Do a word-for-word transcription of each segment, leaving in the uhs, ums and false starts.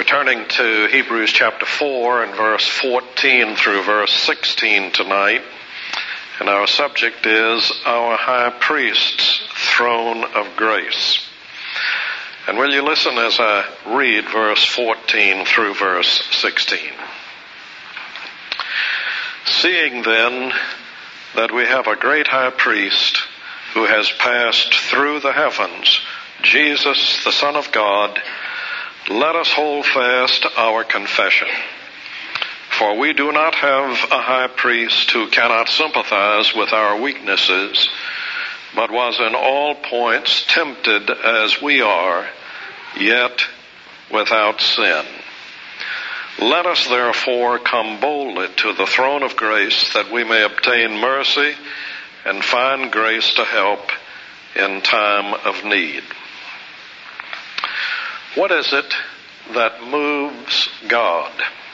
turning to Hebrews chapter four and verse fourteen through verse sixteen tonight. And our subject is our high priest's throne of grace. And will you listen as I read verse fourteen through verse sixteen. Seeing then that we have a great high priest who has passed through the heavens, Jesus, the Son of God, let us hold fast our confession. For we do not have a high priest who cannot sympathize with our weaknesses, but was in all points tempted as we are, yet without sin. Let us therefore come boldly to the throne of grace, that we may obtain mercy and find grace to help in time of need. What is it that moves God,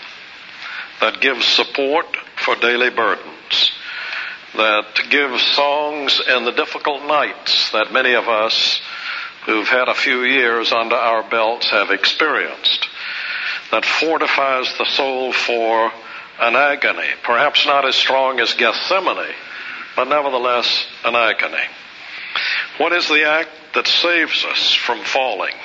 that gives support for daily burdens, that gives songs in the difficult nights that many of us who've had a few years under our belts have experienced, that fortifies the soul for an agony, perhaps not as strong as Gethsemane, but nevertheless an agony? What is the act that saves us from falling?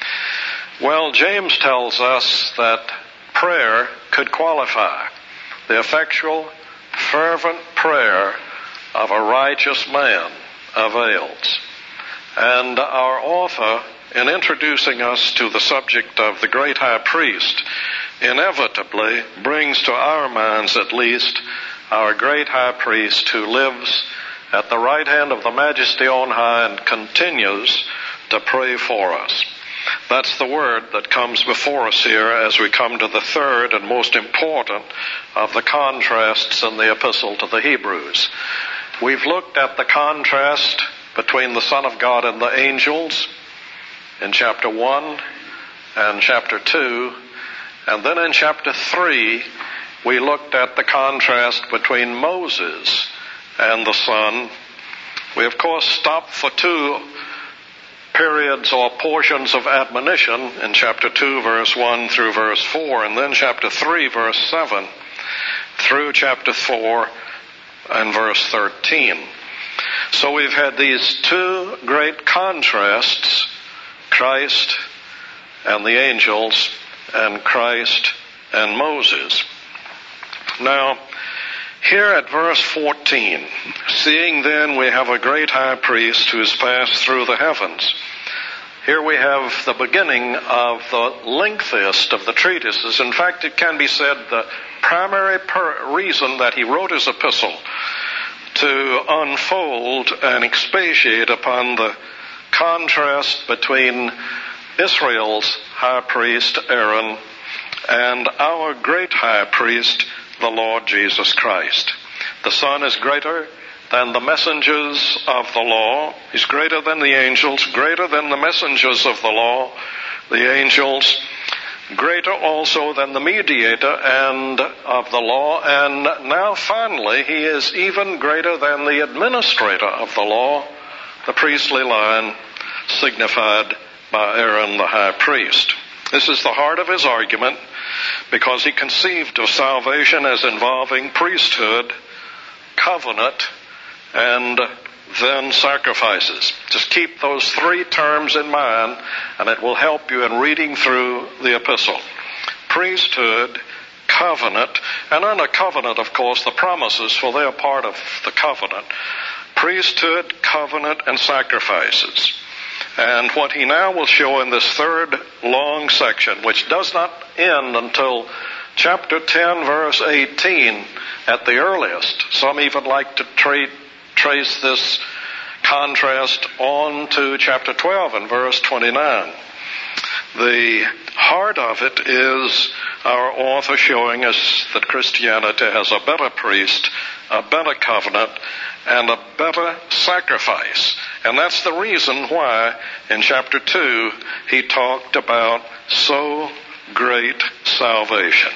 Well, James tells us that prayer could qualify. The effectual, fervent prayer of a righteous man avails. And our author, in introducing us to the subject of the great high priest, inevitably brings to our minds at least our great high priest who lives at the right hand of the Majesty on high and continues to pray for us. That's the word that comes before us here as we come to the third and most important of the contrasts in the epistle to the Hebrews. We've looked at the contrast between the Son of God and the angels in chapter one and chapter two. And then in chapter three, we looked at the contrast between Moses and the Son. We, of course, stopped for two periods or portions of admonition in chapter two, verse one through verse four, and then chapter three, verse seven, through chapter four and verse thirteen. So we've had these two great contrasts, Christ and the angels, and Christ and Moses. Now, here at verse fourteen, seeing then we have a great high priest who has passed through the heavens. Here we have the beginning of the lengthiest of the treatises. In fact, it can be said the primary per- reason that he wrote his epistle, to unfold and expatiate upon the contrast between Israel's high priest Aaron and our great high priest, the Lord Jesus Christ. The Son is greater than the messengers of the law. He's greater than the angels, greater than the messengers of the law, the angels, greater also than the mediator and of the law, and now finally he is even greater than the administrator of the law, the priestly line signified by Aaron the high priest. This is the heart of his argument, because he conceived of salvation as involving priesthood, covenant, and then sacrifices. Just keep those three terms in mind, and it will help you in reading through the epistle. Priesthood, covenant, and under covenant, of course, the promises, for they are part of the covenant. Priesthood, covenant, and sacrifices. And what he now will show in this third long section, which does not end until chapter ten, verse eighteen, at the earliest. Some even like to tra- trace this contrast on to chapter twelve and verse twenty-nine. The heart of it is our author showing us that Christianity has a better priest, a better covenant, and a better sacrifice. And that's the reason why in chapter two he talked about so great salvation.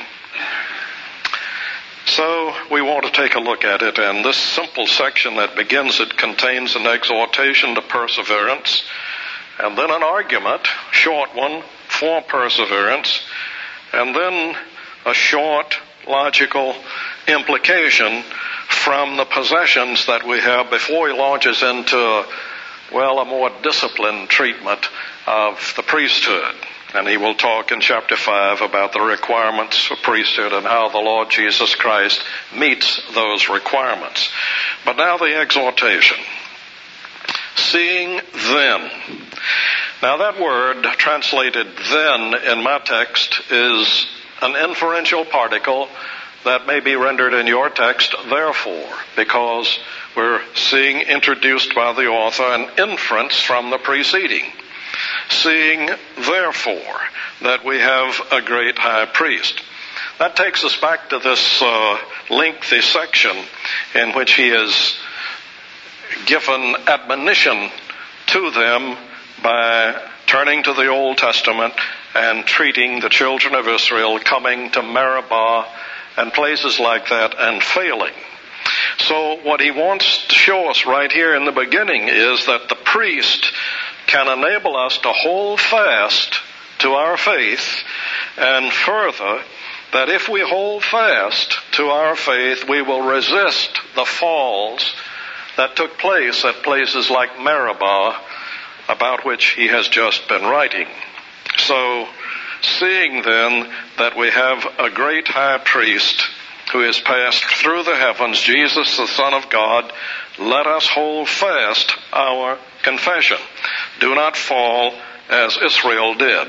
So we want to take a look at it, and this simple section that begins it contains an exhortation to perseverance, and then an argument, short one, for perseverance, And then a short logical implication from the possessions that we have before he launches into, well, a more disciplined treatment of the priesthood. And he will talk in chapter five about the requirements of priesthood and how the Lord Jesus Christ meets those requirements. But now the exhortation. Seeing then. Now that word translated then in my text is an inferential particle that may be rendered in your text therefore, because we're seeing introduced by the author an inference from the preceding. Seeing therefore that we have a great high priest. That takes us back to this uh, lengthy section in which he has given admonition to them by turning to the Old Testament and treating the children of Israel coming to Meribah and places like that and failing. So what he wants to show us right here in the beginning is that the priest can enable us to hold fast to our faith, and further, that if we hold fast to our faith, we will resist the falls that took place at places like Meribah, about which he has just been writing. So, seeing then that we have a great high priest who has passed through the heavens, Jesus the Son of God, let us hold fast our confession. Do not fall as Israel did.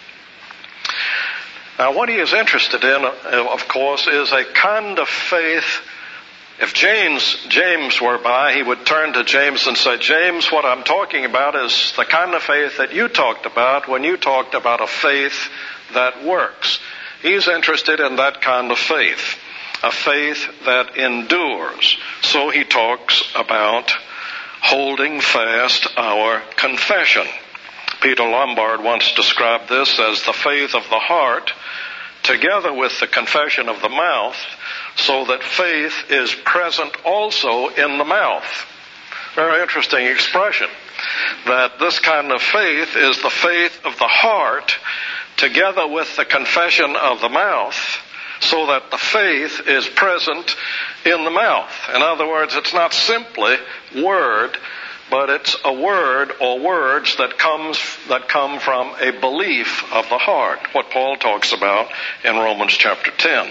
Now what he is interested in, of course, is a kind of faith. If James, James were by, he would turn to James and say, James, what I'm talking about is the kind of faith that you talked about when you talked about a faith that works. He's interested in that kind of faith, a faith that endures. So he talks about holding fast our confession. Peter Lombard once described this as the faith of the heart together with the confession of the mouth, so that faith is present also in the mouth. Very interesting expression. That this kind of faith is the faith of the heart together with the confession of the mouth, so that the faith is present in the mouth. In other words, it's not simply word, but it's a word or words that comes that come from a belief of the heart, what Paul talks about in Romans chapter ten.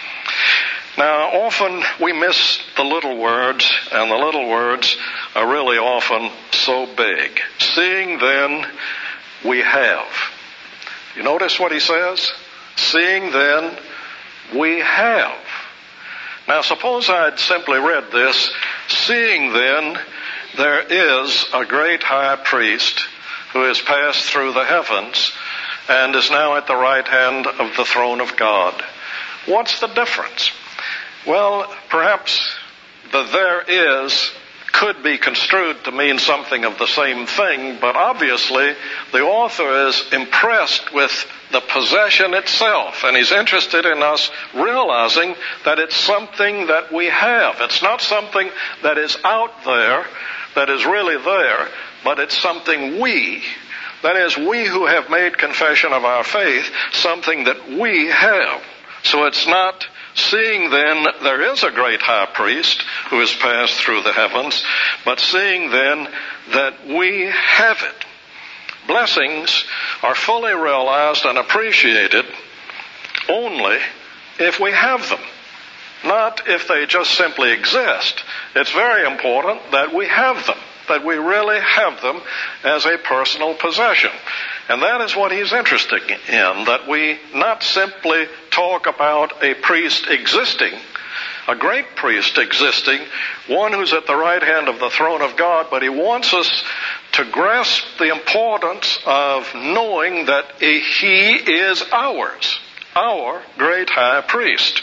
Now, often we miss the little words, and the little words are really often so big. Seeing then, we have. You notice what he says? Seeing then, we have. Now, suppose I'd simply read this. Seeing then, there is a great high priest who has passed through the heavens and is now at the right hand of the throne of God. What's the difference? Well, perhaps the there is could be construed to mean something of the same thing, but obviously the author is impressed with the possession itself, and he's interested in us realizing that it's something that we have. It's not something that is out there, that is really there, but it's something we, that is, we who have made confession of our faith, something that we have. So it's not seeing then there is a great high priest who has passed through the heavens, but seeing then that we have it. Blessings are fully realized and appreciated only if we have them, not if they just simply exist. It's very important that we have them, that we really have them as a personal possession. And that is what he's interested in, that we not simply talk about a priest existing, a great priest existing, one who's at the right hand of the throne of God, but he wants us to grasp the importance of knowing that he is ours, our great high priest.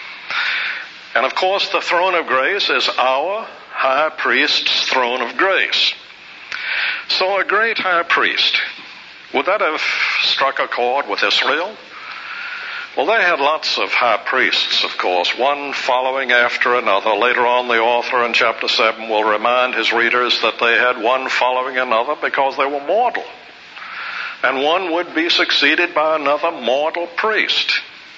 And of course, the throne of grace is our high priest's throne of grace. So a great high priest, would that have struck a chord with Israel? Well, they had lots of high priests, of course, one following after another. Later on, the author in chapter seven will remind his readers that they had one following another because they were mortal. and one would be succeeded by another mortal priest.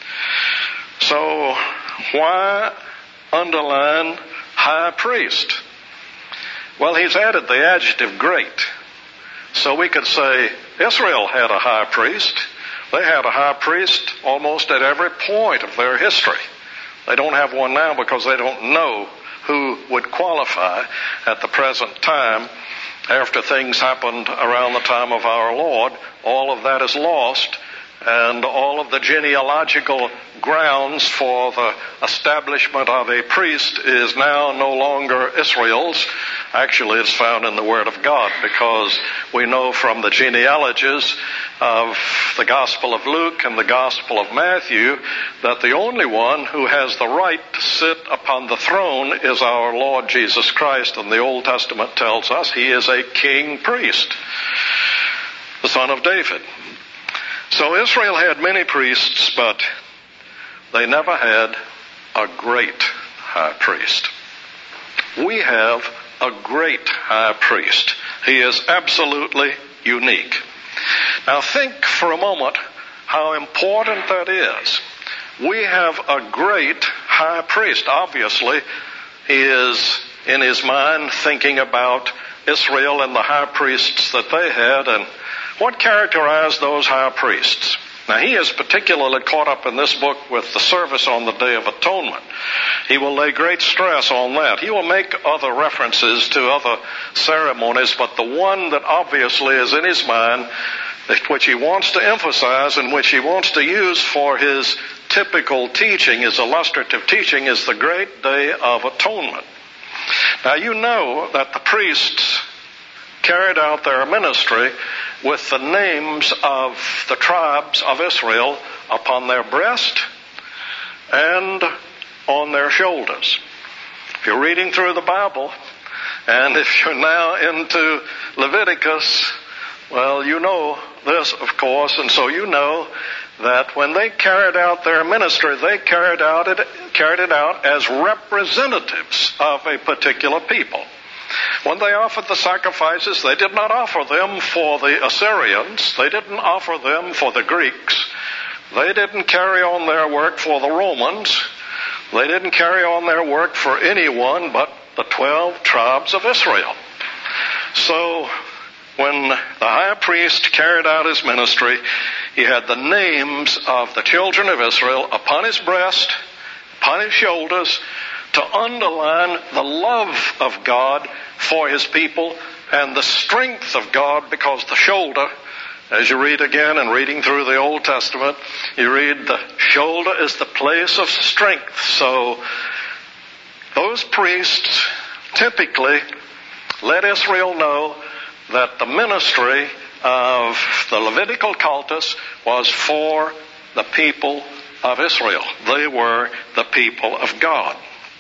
So why underline high priest? Well, he's added the adjective great. So we could say Israel had a high priest. They had a high priest almost at every point of their history. They don't have one now because they don't know who would qualify at the present time. After things happened around the time of our Lord, all of that is lost, and all of the genealogical grounds for the establishment of a priest is now no longer Israel's. Actually, it's found in the Word of God, because we know from the genealogies of the Gospel of Luke and the Gospel of Matthew that the only one who has the right to sit upon the throne is our Lord Jesus Christ, and the Old Testament tells us he is a king priest, the son of David. So Israel had many priests, but they never had a great high priest. We have a great high priest. He is absolutely unique. Now think for a moment how important that is. We have a great high priest. Obviously, he is in his mind thinking about Israel and the high priests that they had, and what characterized those high priests. Now, he is particularly caught up in this book with the service on the Day of Atonement. He will lay great stress on that. He will make other references to other ceremonies, but the one that obviously is in his mind, which he wants to emphasize and which he wants to use for his typical teaching, his illustrative teaching, is the great Day of Atonement. Now, you know that the priests carried out their ministry with the names of the tribes of Israel upon their breast and on their shoulders. If you're reading through the Bible, and if you're now into Leviticus, well, you know this, of course, and so you know that when they carried out their ministry, they carried out it, carried it out as representatives of a particular people. When they offered the sacrifices, they did not offer them for the Assyrians. They didn't offer them for the Greeks. They didn't carry on their work for the Romans. They didn't carry on their work for anyone but the twelve tribes of Israel. So when the high priest carried out his ministry, he had the names of the children of Israel upon his breast, upon his shoulders, to underline the love of God for his people and the strength of God, because the shoulder, as you read again and reading through the Old Testament, you read the shoulder is the place of strength. So those priests typically let Israel know that the ministry of the Levitical cultus was for the people of Israel. They were the people of God.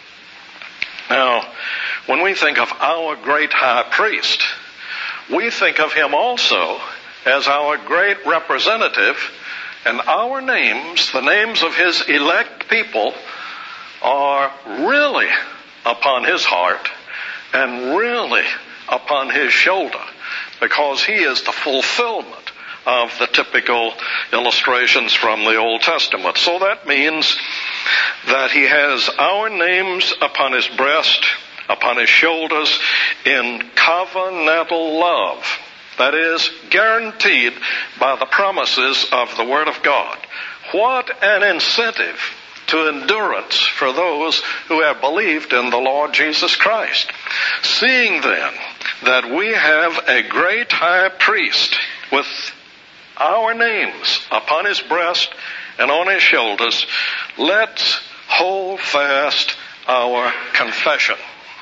Now, when we think of our great high priest, we think of him also as our great representative, and our names, the names of his elect people, are really upon his heart and really upon his shoulder, because he is the fulfillment of the typical illustrations from the Old Testament. So that means that he has our names upon his breast, upon his shoulders, in covenantal love. That is, guaranteed by the promises of the Word of God. What an incentive to endurance for those who have believed in the Lord Jesus Christ. Seeing then that we have a great high priest with our names upon his breast and on his shoulders, let's hold fast our confession.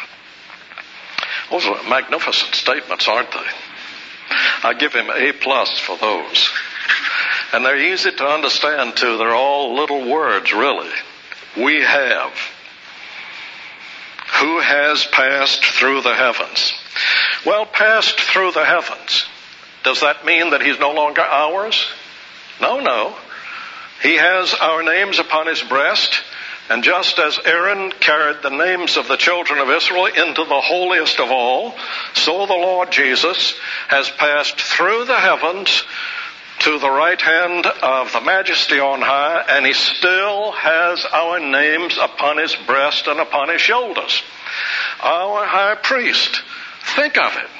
Those are magnificent statements, aren't they? I give him A plus for those. And they're easy to understand too. They're all little words, really. We have. Who has passed through the heavens? Well, passed through the heavens. Does that mean that he's no longer ours? No, no. He has our names upon his breast, and just as Aaron carried the names of the children of Israel into the holiest of all, so the Lord Jesus has passed through the heavens to the right hand of the Majesty on high, and he still has our names upon his breast and upon his shoulders. Our high priest. Think of it.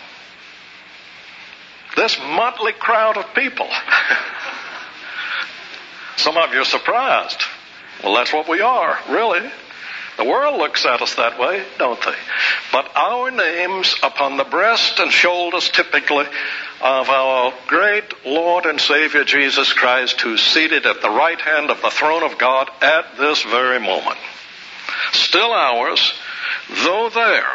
This motley crowd of people. Some of you are surprised. Well, that's what we are, really. The world looks at us that way, don't they? But our names upon the breast and shoulders, typically, of our great Lord and Savior Jesus Christ, who's seated at the right hand of the throne of God at this very moment. Still ours, though there.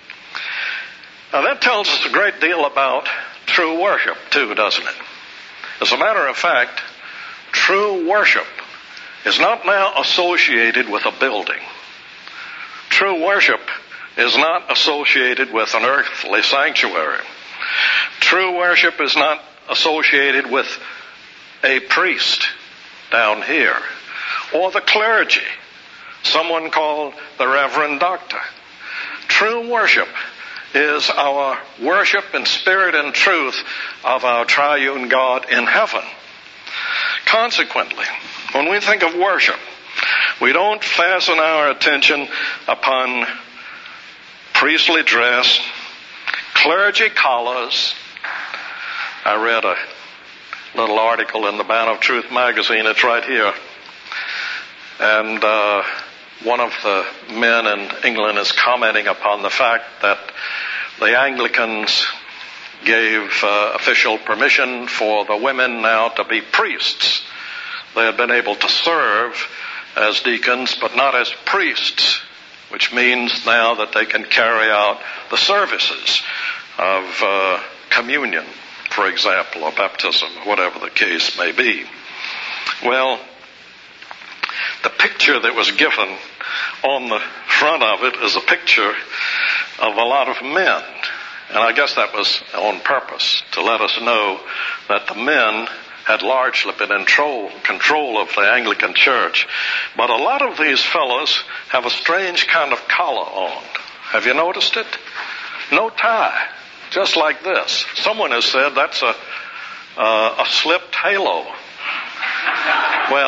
Now that tells us a great deal about true worship, too, doesn't it? As a matter of fact, true worship is not now associated with a building. True worship is not associated with an earthly sanctuary. True worship is not associated with a priest down here or the clergy, someone called the Reverend Doctor. True worship is our worship in spirit and truth of our triune God in heaven. Consequently, when we think of worship, we don't fasten our attention upon priestly dress, clergy collars. I read a little article in the Band of Truth magazine. It's right here. And uh, one of the men in England is commenting upon the fact that the Anglicans gave uh, official permission for the women now to be priests. They had been able to serve as deacons, but not as priests, which means now that they can carry out the services of uh, communion, for example, or baptism, whatever the case may be. Well, the picture that was given on the front of it is a picture of a lot of men. And I guess that was on purpose, to let us know that the men had largely been in control, control of the Anglican Church. But a lot of these fellows have a strange kind of collar on. Have you noticed it? No tie. Just like this. Someone has said that's a, uh, a slipped halo. Well,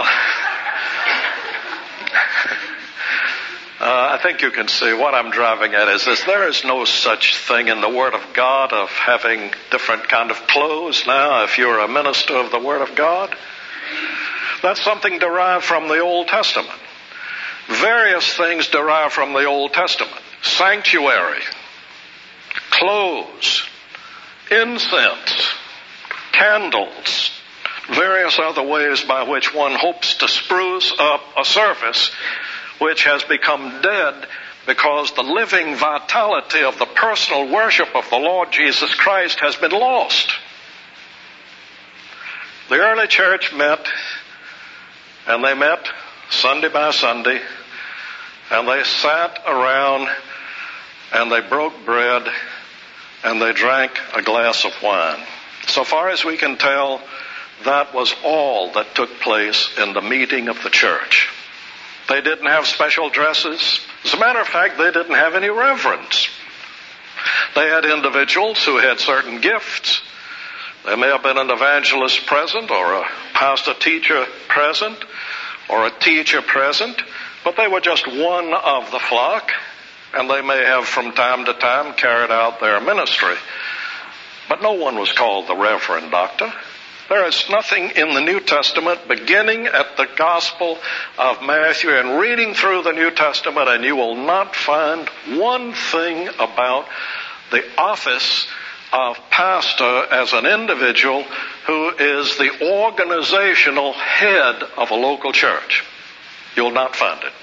Uh, I think you can see what I'm driving at is this. There is no such thing in the Word of God of having different kind of clothes now if you're a minister of the Word of God. That's something derived from the Old Testament. Various things derive from the Old Testament. Sanctuary, clothes, incense, candles, various other ways by which one hopes to spruce up a service which has become dead because the living vitality of the personal worship of the Lord Jesus Christ has been lost. The early church met, and they met Sunday by Sunday, and they sat around, and they broke bread, and they drank a glass of wine. So far as we can tell, that was all that took place in the meeting of the church. They didn't have special dresses. As a matter of fact, they didn't have any reverence. They had individuals who had certain gifts. There may have been an evangelist present, or a pastor teacher present, or a teacher present, but they were just one of the flock, and they may have from time to time carried out their ministry. But no one was called the Reverend Doctor. There is nothing in the New Testament, beginning at the Gospel of Matthew and reading through the New Testament, and you will not find one thing about the office of pastor as an individual who is the organizational head of a local church. You'll not find it.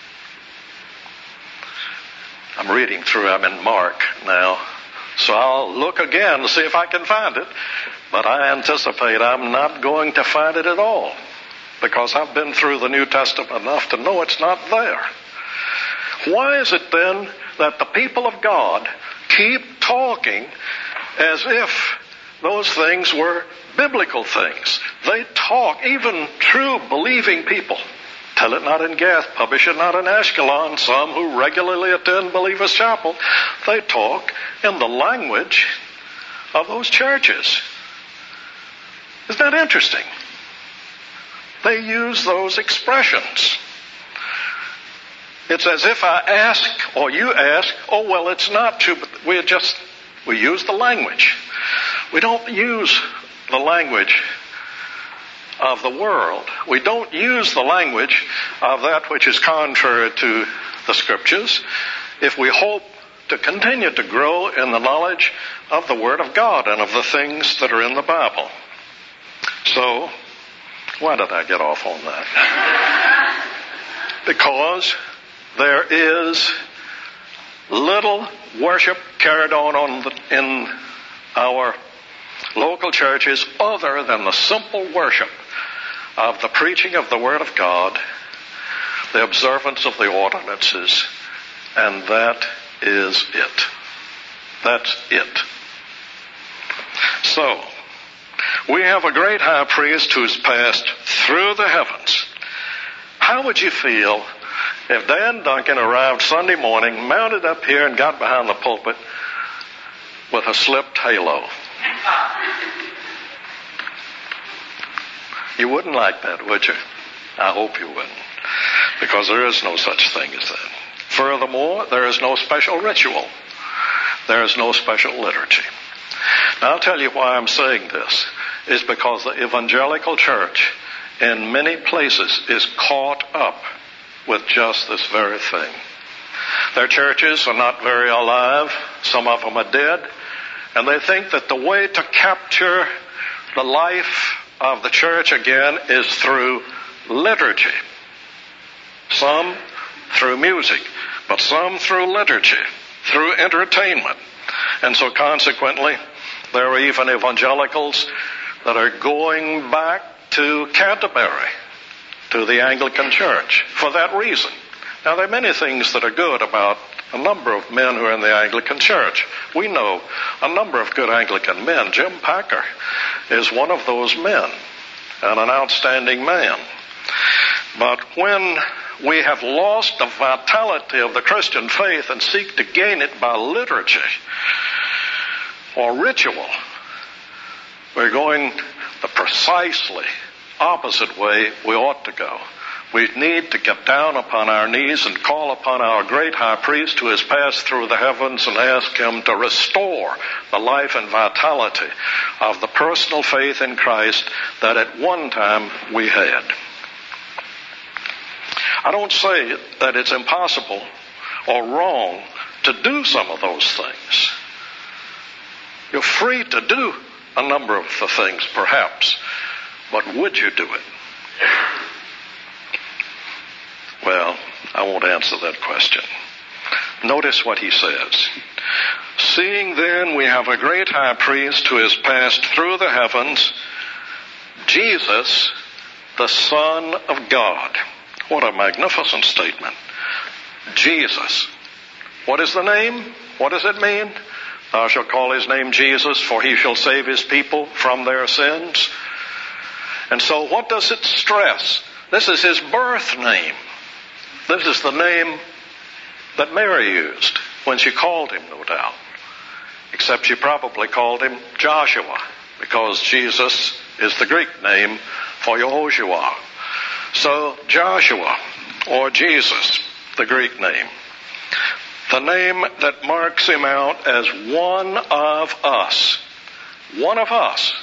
I'm reading through, I'm in Mark now, so I'll look again to see if I can find it. But I anticipate I'm not going to find it at all, because I've been through the New Testament enough to know it's not there. Why is it then that the people of God keep talking as if those things were biblical things? They talk, even true believing people. Tell it not in Gath, publish it not in Ashkelon. Some who regularly attend Believers' Chapel, they talk in the language of those churches. Isn't that interesting? They use those expressions. It's as if I ask, or you ask, oh, well, it's not true, but we just, we use the language. We don't use the language of the world. We don't use the language of that which is contrary to the Scriptures if we hope to continue to grow in the knowledge of the Word of God and of the things that are in the Bible. So, why did I get off on that? Because there is little worship carried on, on the, in our local churches other than the simple worship of the preaching of the Word of God, the observance of the ordinances, and that is it. That's it. So, we have a great high priest who's passed through the heavens. How would you feel if Dan Duncan arrived Sunday morning, mounted up here and got behind the pulpit with a slipped halo? You wouldn't like that, would you? I hope you wouldn't. Because there is no such thing as that. Furthermore, there is no special ritual. There is no special liturgy. Now, I'll tell you why I'm saying this. Is because the evangelical church in many places is caught up with just this very thing. Their churches are not very alive. Some of them are dead. And they think that the way to capture the life of the church again is through liturgy. Some through music, but some through liturgy, through entertainment. And so consequently, there are even evangelicals that are going back to Canterbury, to the Anglican Church, for that reason. Now, there are many things that are good about a number of men who are in the Anglican Church. We know a number of good Anglican men. Jim Packer is one of those men, and an outstanding man. But when we have lost the vitality of the Christian faith and seek to gain it by liturgy or ritual, we're going the precisely opposite way we ought to go. We need to get down upon our knees and call upon our great high priest who has passed through the heavens and ask him to restore the life and vitality of the personal faith in Christ that at one time we had. I don't say that it's impossible or wrong to do some of those things. You're free to do a number of the things, perhaps, but would you do it? Well, I won't answer that question. Notice what he says. Seeing then we have a great high priest who has passed through the heavens, Jesus, the Son of God. What a magnificent statement. Jesus. What is the name? What does it mean? Thou shalt call his name Jesus, for he shall save his people from their sins. And so what does it stress? This is his birth name. This is the name that Mary used when she called him, no doubt. Except she probably called him Joshua, because Jesus is the Greek name for Yehoshua. So Joshua, or Jesus, the Greek name. The name that marks him out as one of us. One of us.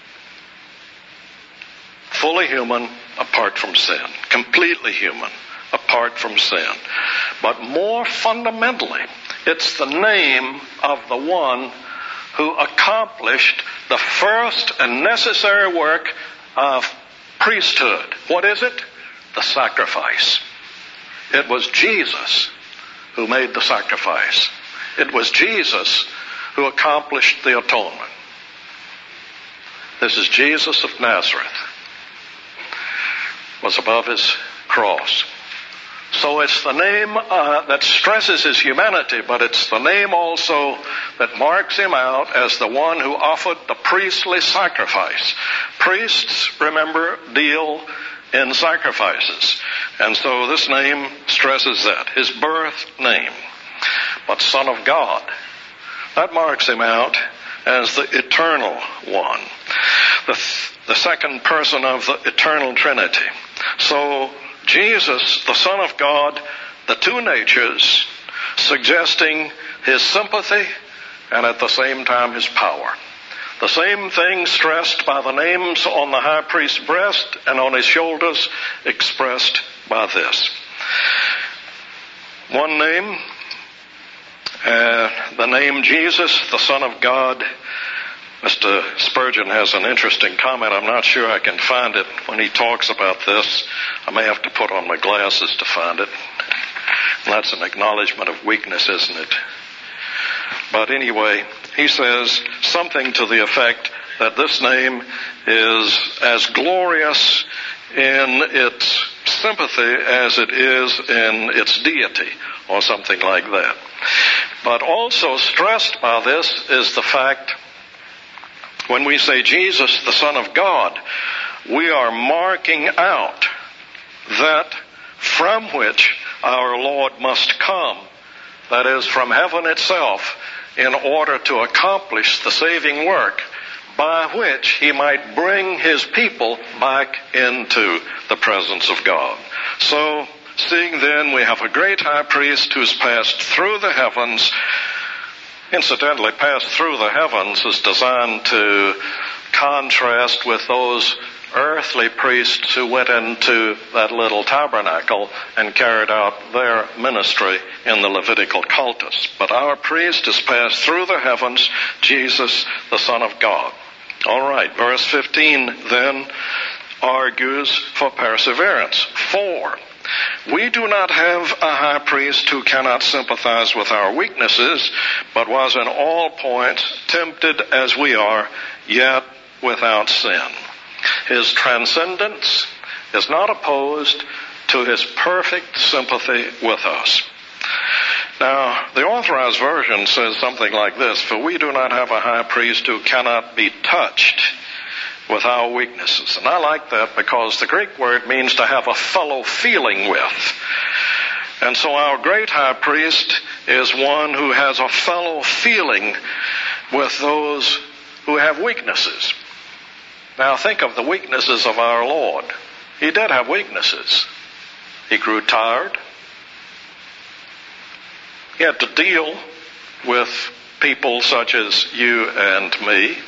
Fully human, apart from sin. Completely human, apart from sin. But more fundamentally, it's the name of the one who accomplished the first and necessary work of priesthood. What is it? The sacrifice. It was Jesus who made the sacrifice. It was Jesus who accomplished the atonement. This is Jesus of Nazareth. Was above his cross. So it's the name uh, that stresses his humanity, but it's the name also that marks him out as the one who offered the priestly sacrifice. Priests, remember, deal in sacrifices. And so this name stresses that, his birth name. But Son of God, that marks him out as the eternal one. the, th- the second person of the eternal Trinity. So Jesus, the Son of God, the two natures, suggesting his sympathy and at the same time his power. The same thing stressed by the names on the high priest's breast and on his shoulders, expressed by this. One name, uh, the name Jesus, the Son of God. Mister Spurgeon has an interesting comment. I'm not sure I can find it when he talks about this. I may have to put on my glasses to find it. That's an acknowledgement of weakness, isn't it? But anyway, he says something to the effect that this name is as glorious in its sympathy as it is in its deity, or something like that. But also stressed by this is the fact, when we say Jesus, the Son of God, we are marking out that from which our Lord must come, that is, from heaven itself, in order to accomplish the saving work by which he might bring his people back into the presence of God. So, seeing then we have a great high priest who's passed through the heavens. Incidentally, passed through the heavens is designed to contrast with those earthly priests who went into that little tabernacle and carried out their ministry in the Levitical cultus. But our priest has passed through the heavens, Jesus, the Son of God. All right, verse fifteen then argues for perseverance. For we do not have a high priest who cannot sympathize with our weaknesses, but was in all points tempted as we are, yet without sin. His transcendence is not opposed to his perfect sympathy with us. Now, the Authorized Version says something like this: for we do not have a high priest who cannot be touched with our weaknesses. And I like that because the Greek word means to have a fellow feeling with. And so our great high priest is one who has a fellow feeling with those who have weaknesses. Now think of the weaknesses of our Lord. He did have weaknesses. He grew tired. He had to deal with people such as you and me.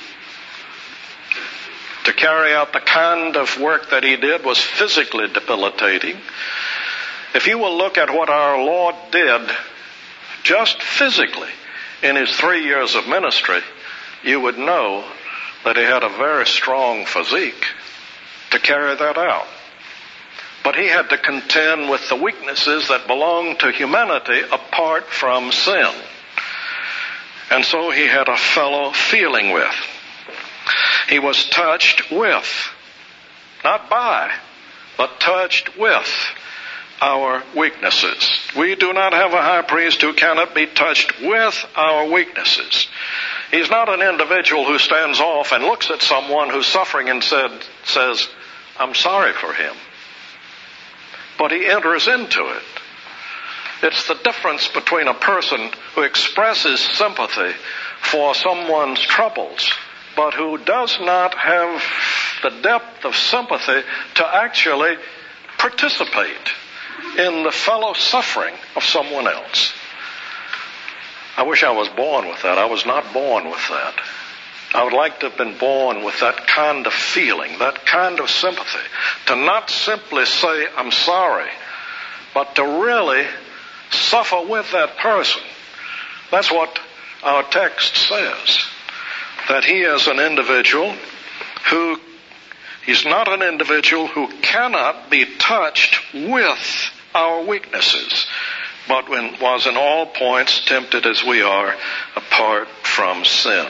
To carry out the kind of work that he did was physically debilitating. If you will look at what our Lord did just physically in his three years of ministry, you would know that he had a very strong physique to carry that out. But he had to contend with the weaknesses that belong to humanity apart from sin. And so he had a fellow feeling with. He was touched with, not by, but touched with our weaknesses. We do not have a high priest who cannot be touched with our weaknesses. He's not an individual who stands off and looks at someone who's suffering and said, says, I'm sorry for him. But he enters into it. It's the difference between a person who expresses sympathy for someone's troubles, but who does not have the depth of sympathy to actually participate in the fellow suffering of someone else. I wish I was born with that. I was not born with that. I would like to have been born with that kind of feeling, that kind of sympathy. To not simply say, I'm sorry, but to really suffer with that person. That's what our text says. That he is an individual who, he's not an individual who cannot be touched with our weaknesses, but when, was in all points tempted as we are, apart from sin.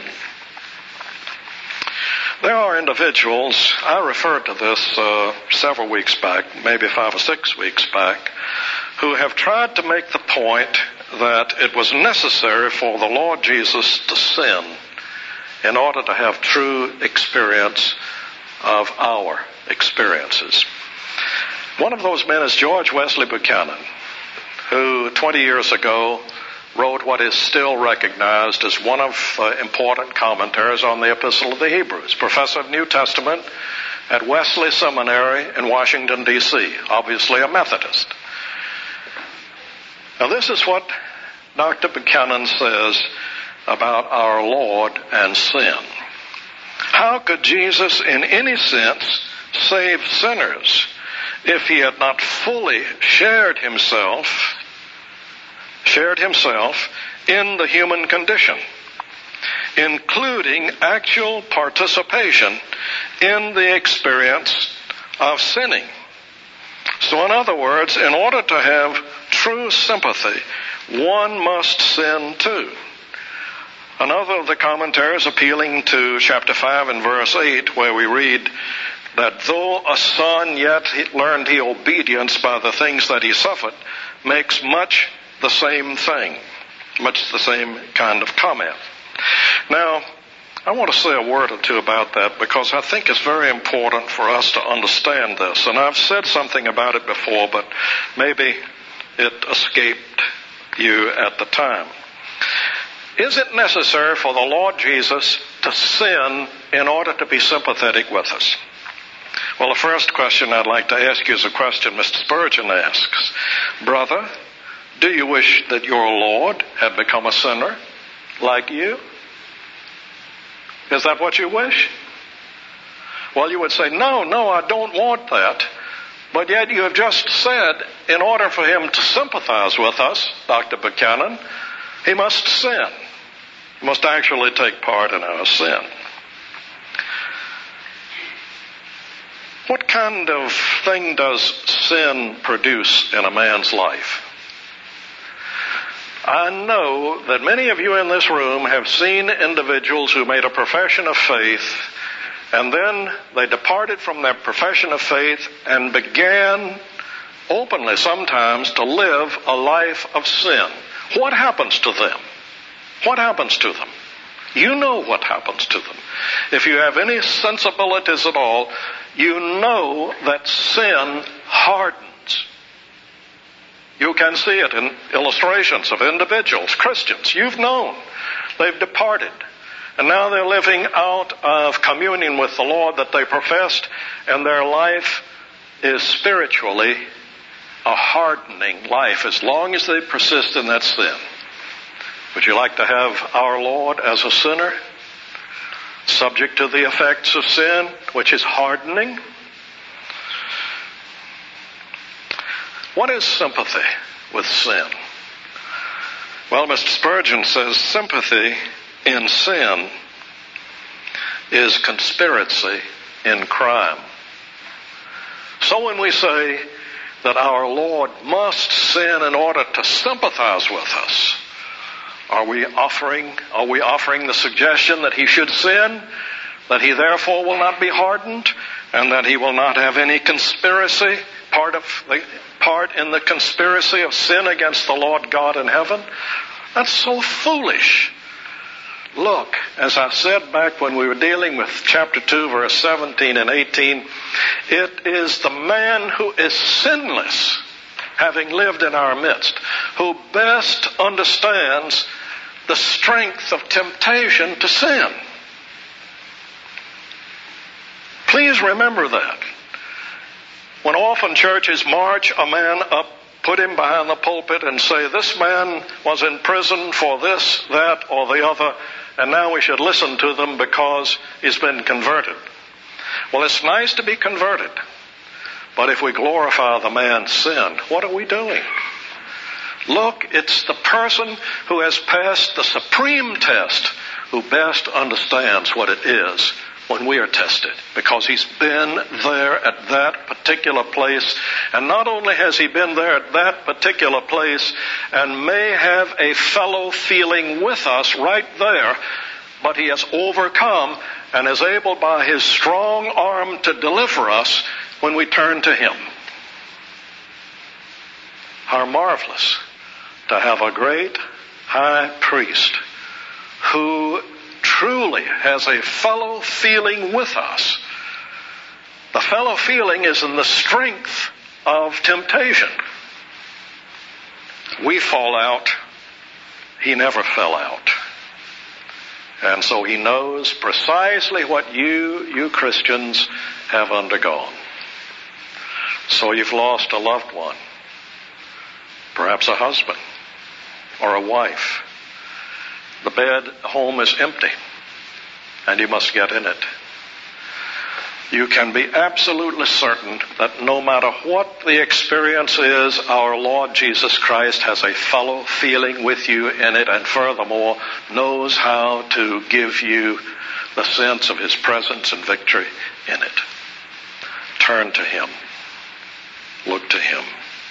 There are individuals, I referred to this uh, several weeks back, maybe five or six weeks back, who have tried to make the point that it was necessary for the Lord Jesus to sin in order to have true experience of our experiences. One of those men is George Wesley Buchanan, who twenty years ago wrote what is still recognized as one of the important commentaries on the Epistle of the Hebrews, professor of New Testament at Wesley Seminary in Washington, D C, obviously a Methodist. Now this is what Doctor Buchanan says about our Lord and sin. How could Jesus in any sense save sinners if he had not fully shared himself, shared himself in the human condition, including actual participation in the experience of sinning? So in other words, in order to have true sympathy, one must sin too. Another of the commentaries appealing to chapter five and verse eight, where we read that though a son yet learned he obedience by the things that he suffered, makes much the same thing, much the same kind of comment. Now, I want to say a word or two about that because I think it's very important for us to understand this. And I've said something about it before, but maybe it escaped you at the time. Is it necessary for the Lord Jesus to sin in order to be sympathetic with us? Well, the first question I'd like to ask you is a question Mister Spurgeon asks. Brother, do you wish that your Lord had become a sinner like you? Is that what you wish? Well, you would say, no, no, I don't want that. But yet you have just said, in order for him to sympathize with us, Doctor Buchanan, he must sin. He must actually take part in our sin. What kind of thing does sin produce in a man's life? I know that many of you in this room have seen individuals who made a profession of faith, and then they departed from their profession of faith and began openly sometimes to live a life of sin. What happens to them? What happens to them? You know what happens to them. If you have any sensibilities at all, you know that sin hardens. You can see it in illustrations of individuals, Christians. You've known. They've departed. And now they're living out of communion with the Lord that they professed, and their life is spiritually a hardening life as long as they persist in that sin. Would you like to have our Lord as a sinner, subject to the effects of sin, which is hardening? What is sympathy with sin? Well, Mister Spurgeon says sympathy in sin is conspiracy in crime. So when we say that our Lord must sin in order to sympathize with us, are we offering, are we offering the suggestion that he should sin, that he therefore will not be hardened, and that he will not have any conspiracy, part of the, part in the conspiracy of sin against the Lord God in heaven? That's so foolish. Look, as I said back when we were dealing with chapter two, verse seventeen and eighteen, it is the man who is sinless, having lived in our midst, who best understands the strength of temptation to sin. Please remember that. When often churches march a man up, put him behind the pulpit and say, this man was in prison for this, that, or the other, and now we should listen to them because he's been converted. Well, it's nice to be converted, but if we glorify the man's sin, what are we doing? Look, it's the person who has passed the supreme test who best understands what it is when we are tested, because he's been there at that particular place, and not only has he been there at that particular place and may have a fellow feeling with us right there, but he has overcome and is able by his strong arm to deliver us when we turn to him. How marvelous to have a great high priest who truly has a fellow feeling with us. The fellow feeling is in the strength of temptation. We fall out he never fell out. And so he knows precisely what you, you Christians have undergone. So you've lost a loved one, perhaps a husband or a wife. The bed home is empty, and you must get in it. You can be absolutely certain that no matter what the experience is, our Lord Jesus Christ has a fellow feeling with you in it, and furthermore knows how to give you the sense of his presence and victory in it. Turn to him. Look to him.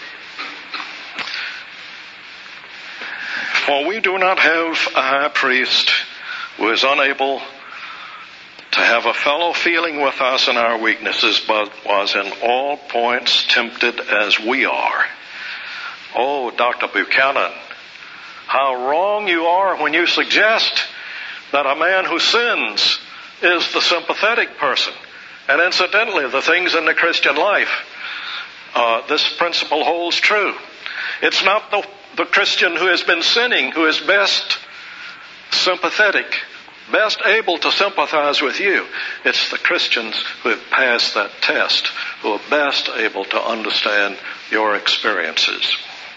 For we do not have a high priest who is unable to have a fellow feeling with us in our weaknesses, but was in all points tempted as we are. Oh, Doctor Buchanan, how wrong you are when you suggest that a man who sins is the sympathetic person. And incidentally, the things in the Christian life, uh, this principle holds true. It's not the, the Christian who has been sinning who is best sympathetic, best able to sympathize with you. It's the Christians who have passed that test who are best able to understand your experiences.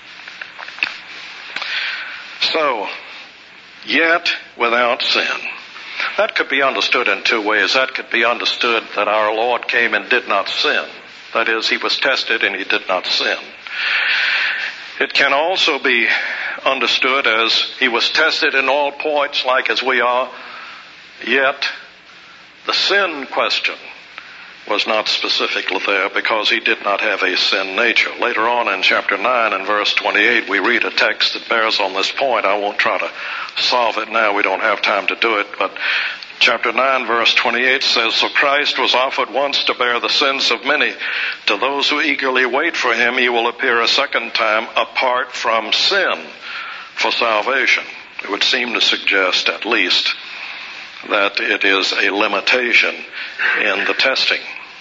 So, yet without sin. That could be understood in two ways. That could be understood that our Lord came and did not sin. That is, he was tested and he did not sin. It can also be understood as he was tested in all points like as we are, yet the sin question was not specifically there because he did not have a sin nature. Later on in chapter nine and verse twenty-eight, we read a text that bears on this point. I won't try to solve it now. We don't have time to do it. But chapter nine verse twenty-eight says, So Christ was offered once to bear the sins of many. To those who eagerly wait for him, he will appear a second time apart from sin for salvation. It would seem to suggest at least that it is a limitation in the testing.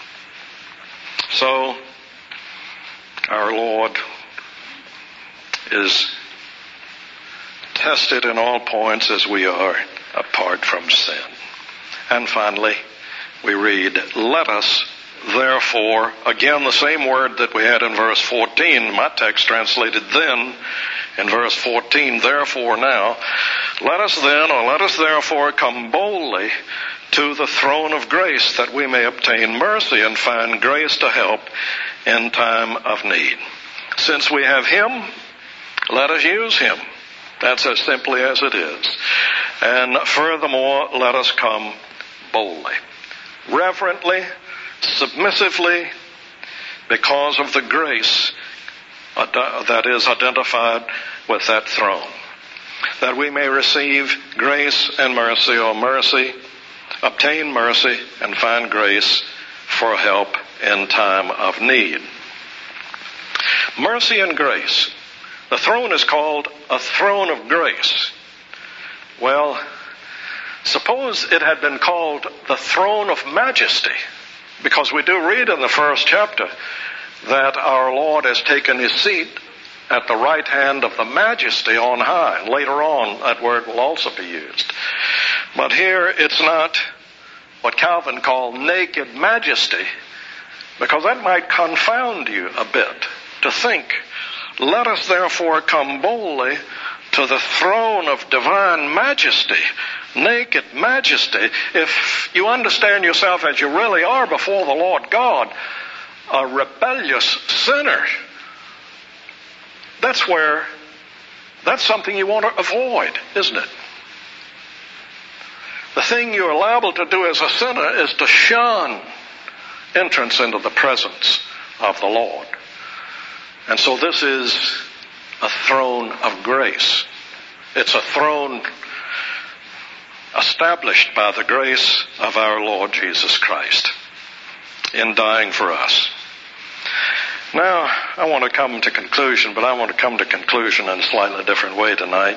So, our Lord is tested in all points as we are, apart from sin. And finally, we read, Let us therefore, again the same word that we had in verse fourteen, my text translated then, in verse fourteen, therefore now, let us then, or let us therefore come boldly to the throne of grace that we may obtain mercy and find grace to help in time of need. Since we have him, let us use him. That's as simply as it is. And furthermore, let us come boldly, reverently, submissively, because of the grace that is identified with that throne, that we may receive grace and mercy, or mercy, obtain mercy, and find grace for help in time of need. Mercy and grace. The throne is called a throne of grace. Well, suppose it had been called the throne of majesty, because we do read in the first chapter that our Lord has taken his seat at the right hand of the majesty on high. Later on, that word will also be used. But here it's not what Calvin called naked majesty, because that might confound you a bit to think, let us therefore come boldly to the throne of divine majesty, naked majesty. If you understand yourself as you really are before the Lord God, a rebellious sinner, that's where, that's something you want to avoid, isn't it? The thing you're liable to do as a sinner is to shun entrance into the presence of the Lord. And so this is a throne of grace. It's a throne established by the grace of our Lord Jesus Christ in dying for us. Now, I want to come to conclusion, but I want to come to conclusion in a slightly different way tonight.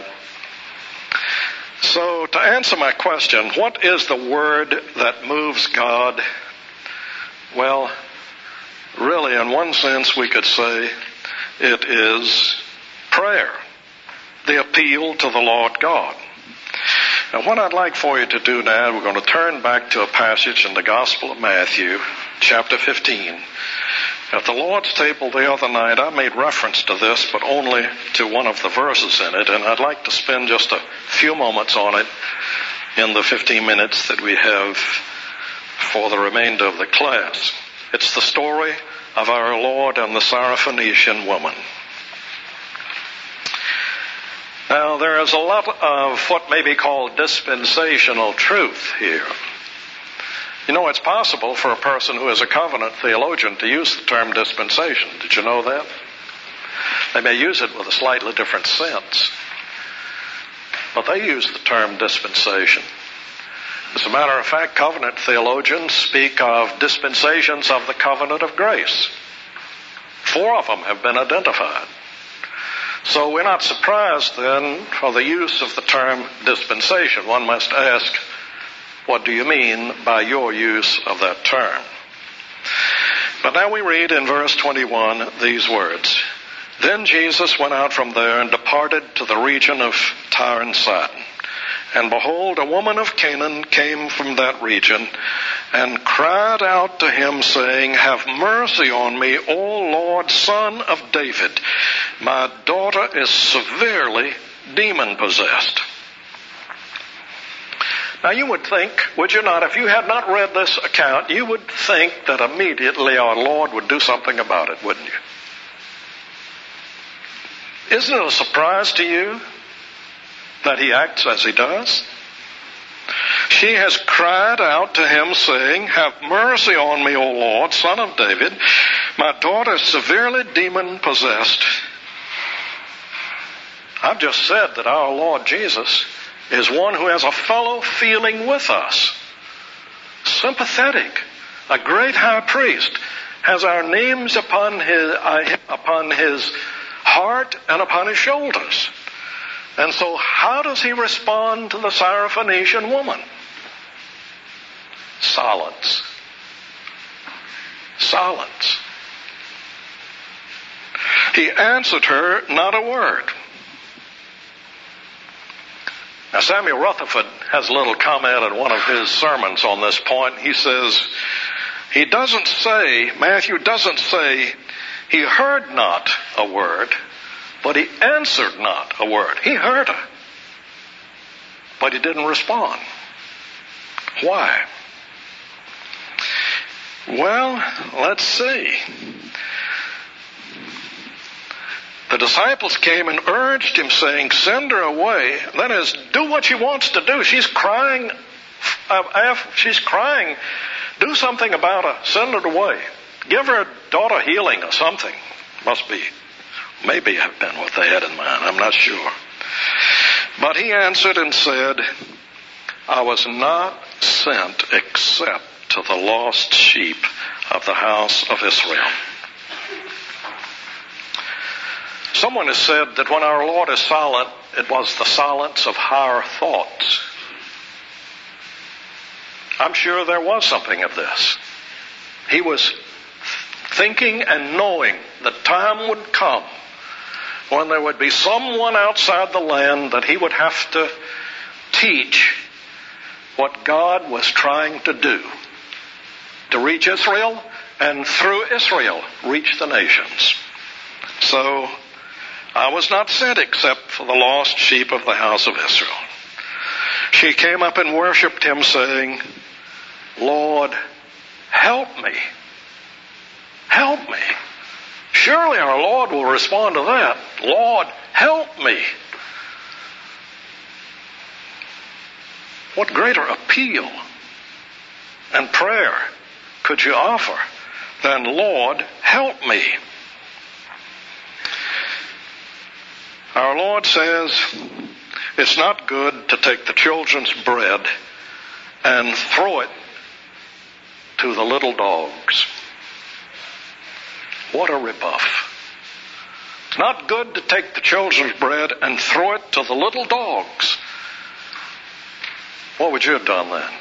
So, to answer my question, what is the word that moves God? Well, really, in one sense, we could say it is prayer. the appeal to the Lord God. Now, what I'd like for you to do now, we're going to turn back to a passage in the Gospel of Matthew, chapter fifteen. At the Lord's table the other night, I made reference to this, but only to one of the verses in it, and I'd like to spend just a few moments on it in the fifteen minutes that we have for the remainder of the class. It's the story of our Lord and the Syrophoenician woman. Now, there is a lot of what may be called dispensational truth here. You know, it's possible for a person who is a covenant theologian to use the term dispensation. Did you know that? They may use it with a slightly different sense, but they use the term dispensation. As a matter of fact, covenant theologians speak of dispensations of the covenant of grace. Four of them have been identified. So we're not surprised then for the use of the term dispensation. One must ask, what do you mean by your use of that term? But now we read in verse twenty-one these words. Then Jesus went out from there and departed to the region of Tyre and Sidon. And behold, a woman of Canaan came from that region and cried out to him, saying, Have mercy on me, O Lord, Son of David. My daughter is severely demon-possessed. Now you would think, would you not, if you had not read this account, you would think that immediately our Lord would do something about it, wouldn't you? Isn't it a surprise to you that he acts as he does? She has cried out to him, saying, Have mercy on me, O Lord, Son of David. My daughter is severely demon-possessed. I've just said that our Lord Jesus is one who has a fellow feeling with us. Sympathetic. A great high priest has our names upon his, uh, upon his heart and upon his shoulders. And so how does he respond to the Syrophoenician woman? Silence. Silence. He answered her not a word. Now, Samuel Rutherford has a little comment in one of his sermons on this point. He says, he doesn't say, Matthew doesn't say, he heard not a word, but he answered not a word. He heard her, but he didn't respond. Why? Well, let's see. The disciples came and urged him, saying, Send her away. That is, do what she wants to do. She's crying. Uh, she's crying. Do something about her. Send her away. Give her daughter healing or something. Must be, maybe have been what they had in mind. I'm not sure. But he answered and said, I was not sent except to the lost sheep of the house of Israel. Someone has said that when our Lord is silent, it was the silence of higher thoughts. I'm sure there was something of this. He was thinking and knowing that time would come when there would be someone outside the land that he would have to teach what God was trying to do, to reach Israel and through Israel reach the nations. So I was not sent except for the lost sheep of the house of Israel. She came up and worshipped him, saying, Lord, help me. Help me. Surely our Lord will respond to that. Lord, help me. What greater appeal and prayer could you offer than, Lord, help me? Our Lord says it's not good to take the children's bread and throw it to the little dogs. What a rebuff. It's not good to take the children's bread and throw it to the little dogs. What would you have done then?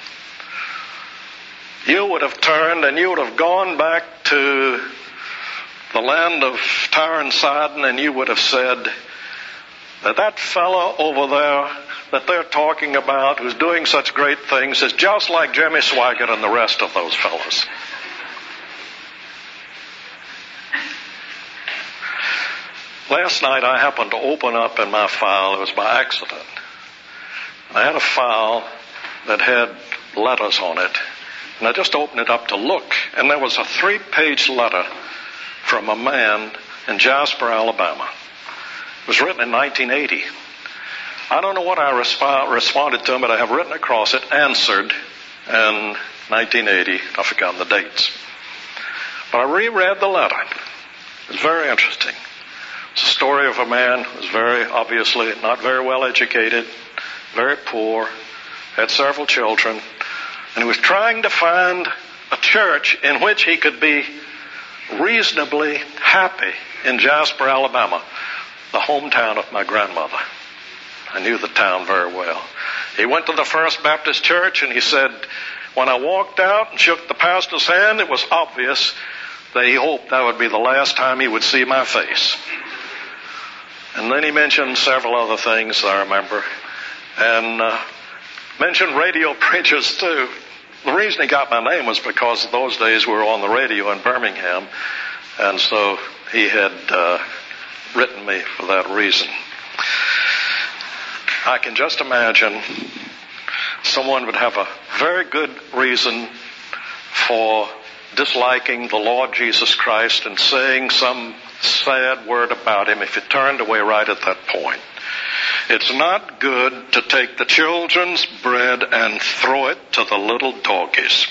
You would have turned and you would have gone back to the land of Tyre and Sidon, and you would have said, that that fellow over there that they're talking about who's doing such great things is just like Jimmy Swaggart and the rest of those fellows. Last night I happened to open up in my file, it was by accident. I had a file that had letters on it, and I just opened it up to look, and there was a three-page letter from a man in Jasper, Alabama. It was written in nineteen eighty. I don't know what I resp- responded to him, but I have written across it, answered in nineteen eighty. I've forgotten the dates. But I reread the letter. It was very interesting. It's a story of a man who was very obviously not very well educated, very poor, had several children, and he was trying to find a church in which he could be reasonably happy in Jasper, Alabama, the hometown of my grandmother. I knew the town very well. He went to the First Baptist Church, and he said, when I walked out and shook the pastor's hand, it was obvious that he hoped that would be the last time he would see my face. And then he mentioned several other things I remember, and uh, mentioned radio preachers too. The reason he got my name was because those days we were on the radio in Birmingham, and so he had uh, written me for that reason. I can just imagine someone would have a very good reason for disliking the Lord Jesus Christ and saying some sad word about him if he turned away right at that point. It's not good to take the children's bread and throw it to the little doggies.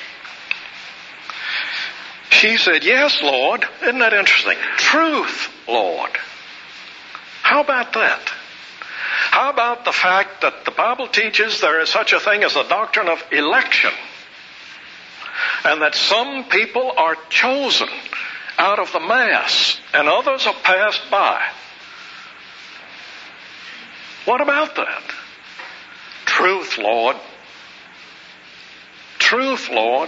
She said, yes, Lord. Isn't that interesting? Truth, Lord. How about that? How about the fact that the Bible teaches there is such a thing as the doctrine of election, and that some people are chosen out of the mass and others are passed by? What about that? Truth, Lord. Truth, Lord.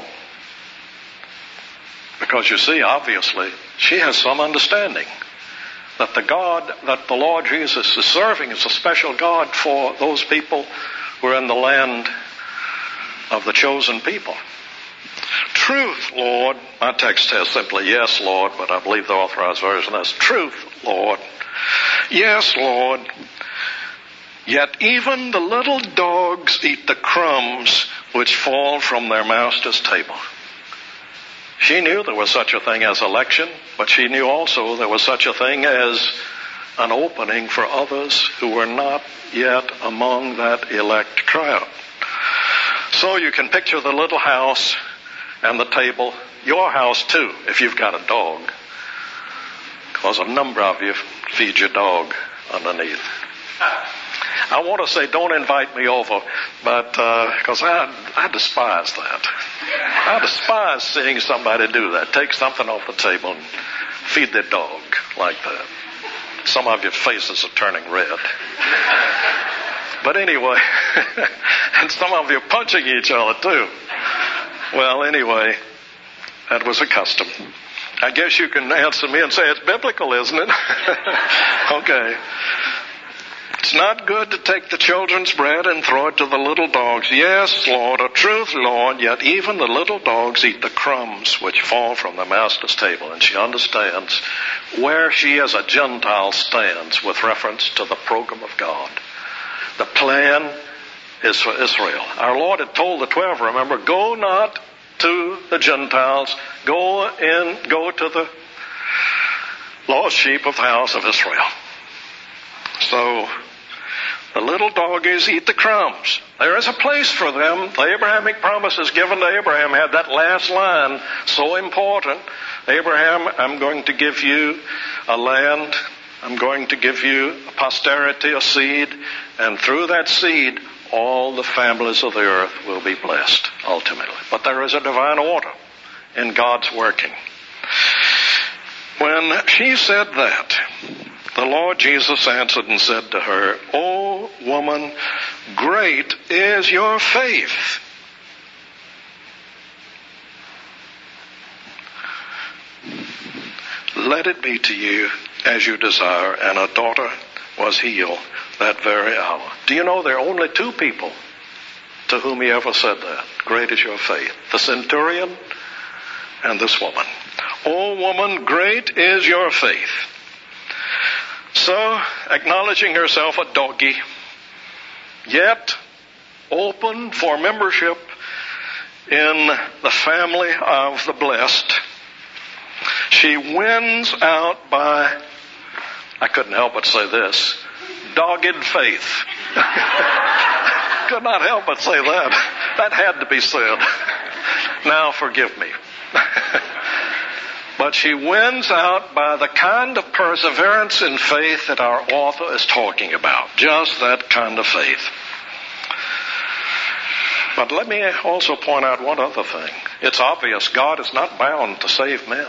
Because you see, obviously, she has some understanding that the God that the Lord Jesus is serving is a special God for those people who are in the land of the chosen people. Truth, Lord. My text says simply, yes, Lord, but I believe the Authorized Version has truth, Lord. Yes, Lord. Yet even the little dogs eat the crumbs which fall from their master's table. She knew there was such a thing as election, but she knew also there was such a thing as an opening for others who were not yet among that elect crowd. So you can picture the little house and the table, your house too, if you've got a dog, because a number of you feed your dog underneath. I want to say don't invite me over, but because uh, I, I despise that. I despise seeing somebody do that. Take something off the table and feed their dog like that. Some of your faces are turning red. But anyway, and some of you are punching each other too. Well, anyway, that was a custom. I guess you can answer me and say it's biblical, isn't it? Okay. It's not good to take the children's bread and throw it to the little dogs. Yes, Lord, a truth, Lord, yet even the little dogs eat the crumbs which fall from the master's table. And she understands where she as a Gentile stands with reference to the program of God. The plan is for Israel. Our Lord had told the twelve, remember, go not to the Gentiles, go in, go to the lost sheep of the house of Israel. So, the little doggies eat the crumbs. There is a place for them. The Abrahamic promises given to Abraham had that last line so important. Abraham, I'm going to give you a land. I'm going to give you a posterity, a seed. And through that seed, all the families of the earth will be blessed, ultimately. But there is a divine order in God's working. When she said that, the Lord Jesus answered and said to her, O woman, great is your faith. Let it be to you as you desire. And her daughter was healed that very hour. Do you know there are only two people to whom he ever said that? Great is your faith. The centurion and this woman. Oh, woman, great is your faith. So, acknowledging herself a doggy, yet open for membership in the family of the blessed, she wins out by, I couldn't help but say this, dogged faith. Could not help but say that. That had to be said. Now forgive me. But she wins out by the kind of perseverance in faith that our author is talking about. Just that kind of faith. But let me also point out one other thing. It's obvious God is not bound to save men.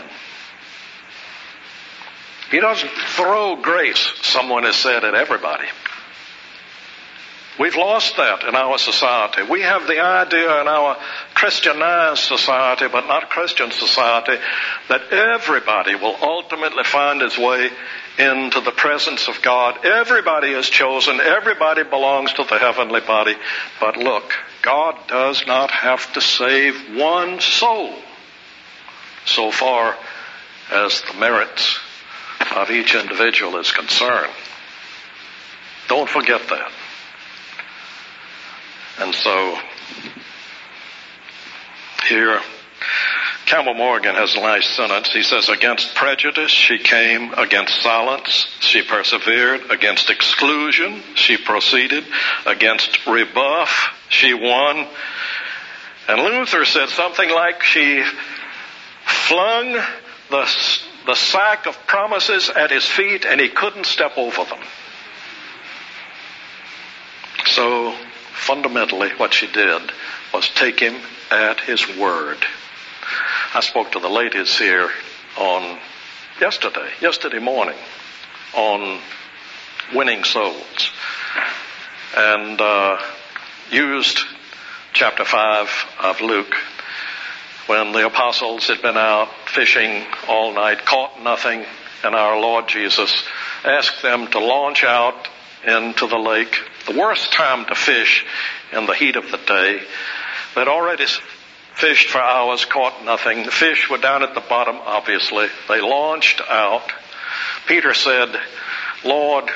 He doesn't throw grace, someone has said, at everybody. We've lost that in our society. We have the idea in our Christianized society, but not Christian society, that everybody will ultimately find his way into the presence of God. Everybody is chosen. Everybody belongs to the heavenly body. But look, God does not have to save one soul so far as the merits of each individual is concerned. Don't forget that. And so, here, Campbell Morgan has a nice sentence. He says, against prejudice she came, against silence she persevered, against exclusion she proceeded, against rebuff she won. And Luther said something like she flung the, the sack of promises at his feet and he couldn't step over them. So, fundamentally, what she did was take him at his word. I spoke to the ladies here on yesterday, yesterday morning, on winning souls, and uh, used chapter five of Luke, when the apostles had been out fishing all night, caught nothing, and our Lord Jesus asked them to launch out into the lake. The worst time to fish in the heat of the day. They'd already fished for hours, caught nothing. The fish were down at the bottom, obviously. They launched out. Peter said, Lord,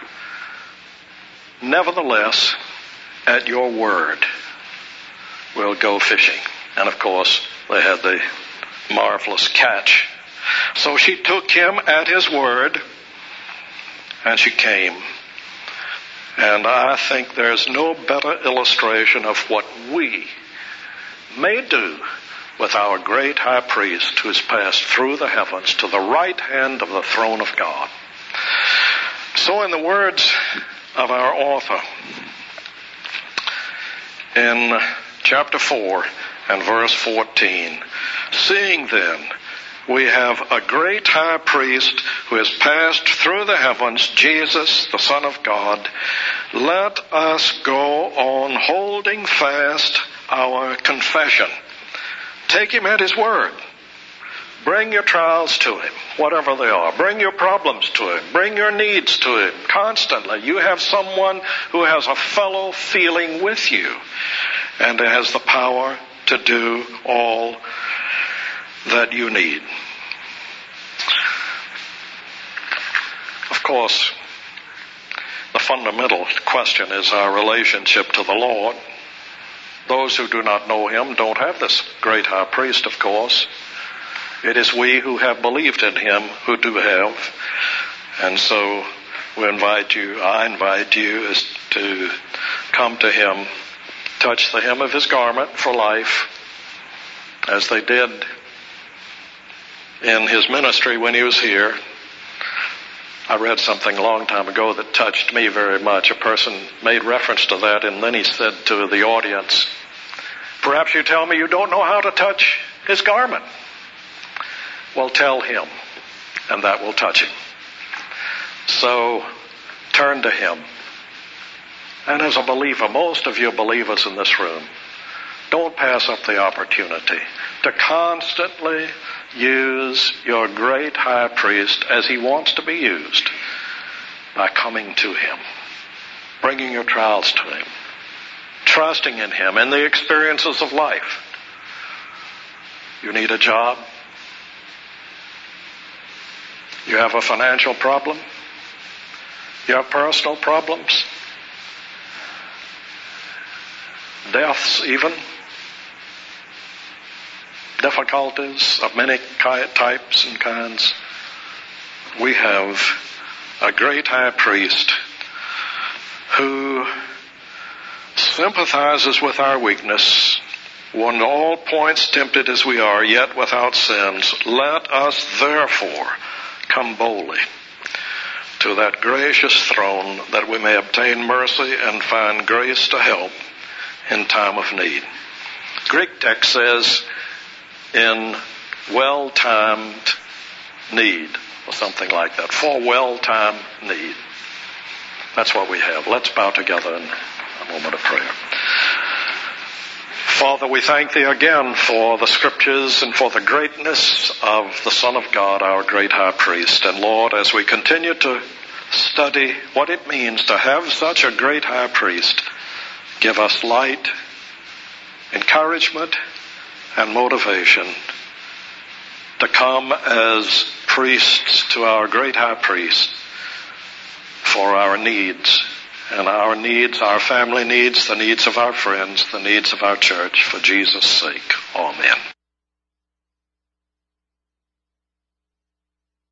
nevertheless, at your word, we'll go fishing. And of course, they had the marvelous catch. So she took him at his word, and she came. And I think there's no better illustration of what we may do with our great high priest who has passed through the heavens to the right hand of the throne of God. So in the words of our author, in chapter four and verse fourteen, seeing then we have a great high priest who has passed through the heavens, Jesus, the Son of God. Let us go on holding fast our confession. Take him at his word. Bring your trials to him, whatever they are. Bring your problems to him. Bring your needs to him constantly. You have someone who has a fellow feeling with you and has the power to do all that you need. Of course, the fundamental question is our relationship to the Lord. Those who do not know him don't have this great high priest, of course. It is we who have believed in him who do have. And so we invite you, I invite you is to come to him, touch the hem of his garment for life, as they did in his ministry when he was here. I read something a long time ago that touched me very much. A person made reference to that, and then he said to the audience, perhaps you tell me you don't know how to touch his garment. Well, tell him, and that will touch him. So, turn to him. And as a believer, most of you believers in this room, don't pass up the opportunity to constantly use your great high priest as he wants to be used by coming to Him, bringing your trials to Him, trusting in Him and the experiences of life. You need a job? You have a financial problem? You have personal problems? Deaths even? Difficulties of many types and kinds? We have a great high priest who sympathizes with our weakness, one at all points tempted as we are, yet without sins. Let us therefore come boldly to that gracious throne, that we may obtain mercy and find grace to help in time of need. Greek text says, in well-timed need, or something like that. For well-timed need. That's what we have. Let's bow together in a moment of prayer. Father, we thank Thee again for the Scriptures and for the greatness of the Son of God, our great high priest. And Lord, as we continue to study what it means to have such a great high priest, give us light, encouragement, and motivation to come as priests to our great high priest for our needs. And our needs, our family needs, the needs of our friends, the needs of our church, for Jesus' sake. Amen.